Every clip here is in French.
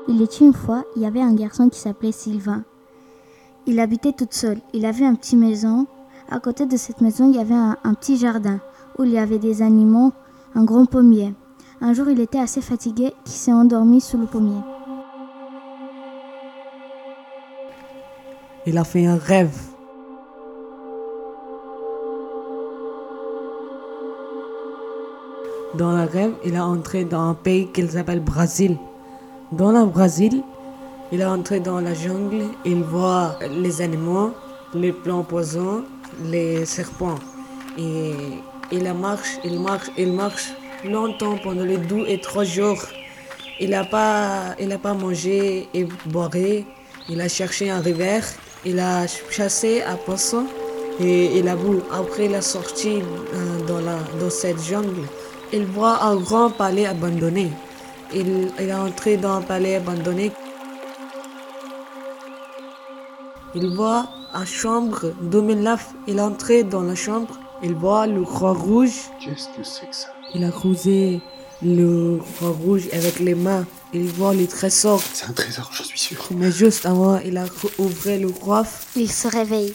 Il était une fois, il y avait un garçon qui s'appelait Sylvain. Il habitait tout seul. Il avait une petite maison. À côté de cette maison, il y avait un petit jardin où il y avait des animaux, un grand pommier. Un jour, il était assez fatigué qu'il s'est endormi sous le pommier. Il a fait un rêve. Dans le rêve, il est entré dans un pays qu'il s'appelle Brésil. Dans le Brésil, il est entré dans la jungle. Il voit les animaux, les plantes poisons, les serpents. Et il marche longtemps pendant les 2 et 3 jours. Il n'a pas mangé et boiré. Il a cherché un rivière. Il a chassé un poisson et il a bu. Après, il est sorti dans cette jungle. Il voit un grand palais abandonné. Il est entré dans un palais abandonné. Il voit une chambre 2009. Il est entré dans la chambre. Il voit le roi rouge. Qu'est-ce que c'est que ça? Il a croisé le roi rouge avec les mains. Il voit les trésors. C'est un trésor, j'en suis sûr. Mais juste avant, il a ouvert le coffre. Il se réveille.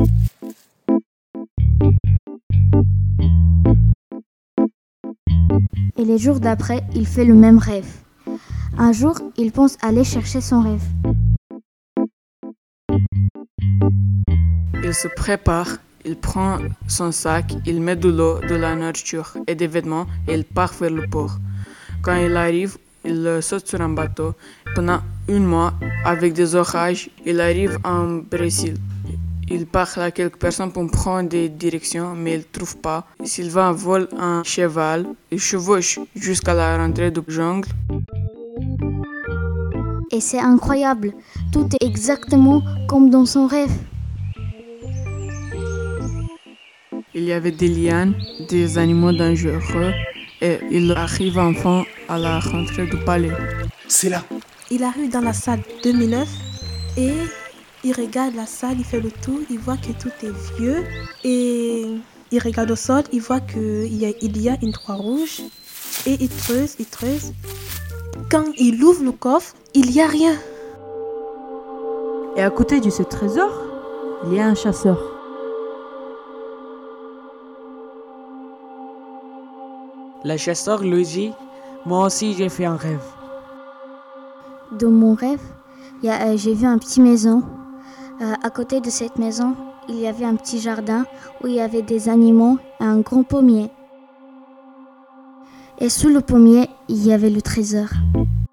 Et les jours d'après, il fait le même rêve. Un jour, il pense aller chercher son rêve. Il se prépare, il prend son sac, il met de l'eau, de la nourriture et des vêtements et il part vers le port. Quand il arrive, il saute sur un bateau. Pendant 1 mois, avec des orages, il arrive en Brésil. Il parle à quelques personnes pour prendre des directions, mais il ne trouve pas. Sylvain vole un cheval, il chevauche jusqu'à la rentrée du jungle. Et c'est incroyable, tout est exactement comme dans son rêve. Il y avait des lianes, des animaux dangereux, et il arrive enfin à la rentrée du palais. C'est là. Il arrive dans la salle 2009 et il regarde la salle, il fait le tour, il voit que tout est vieux et il regarde au sol, il voit qu'il y a une croix rouge et il creuse. Quand il ouvre le coffre, il n'y a rien. Et à côté de ce trésor, il y a un chasseur. Le chasseur lui dit, moi aussi j'ai fait un rêve. Dans mon rêve, j'ai vu une petite maison. À côté de cette maison, il y avait un petit jardin où il y avait des animaux et un grand pommier. Et sous le pommier, il y avait le trésor.